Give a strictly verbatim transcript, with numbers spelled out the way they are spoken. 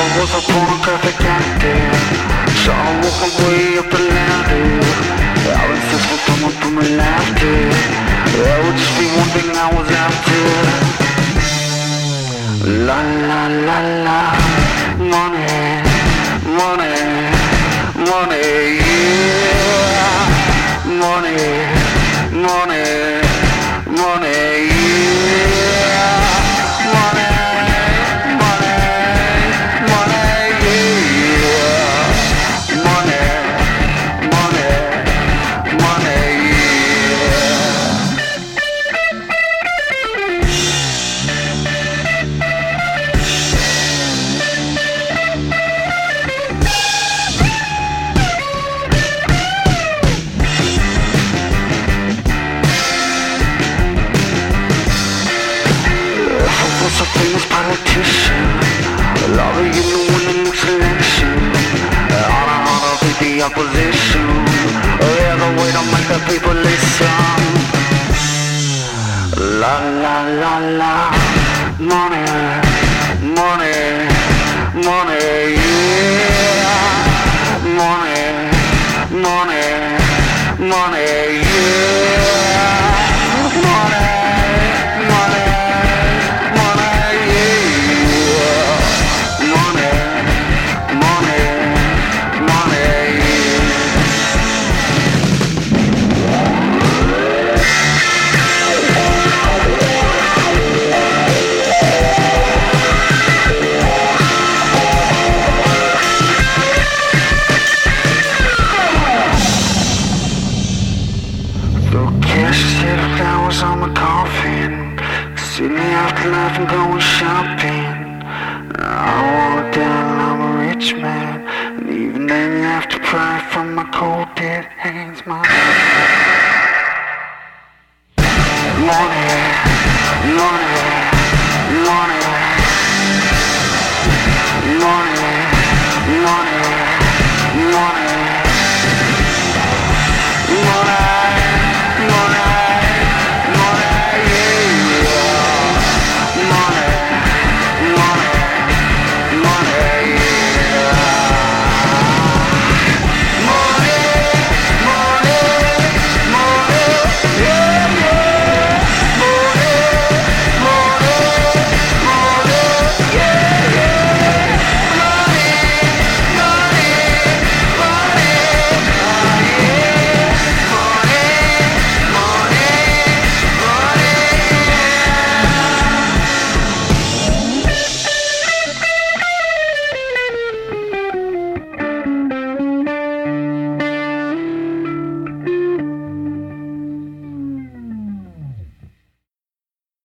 I was a pornographic addict, so I work my way up the ladder. I was just for someone from my laughter. There would just be one thing I was after. La la la la, money, money, money, yeah. Money, money, money, yeah. Money, money, money, yeah. Money, money, money, yeah. A famous politician, lobbying to win the next election. On a honor beat the opposition. Oh yeah, the way to make the people listen. La la la la, money, money, money, yeah. Money, money, money, yeah. Money. Flowers on my coffin, see me afterlife and going shopping. I walk down, I'm a rich man, and even then you have to pry from my cold dead hands. My money, money, money.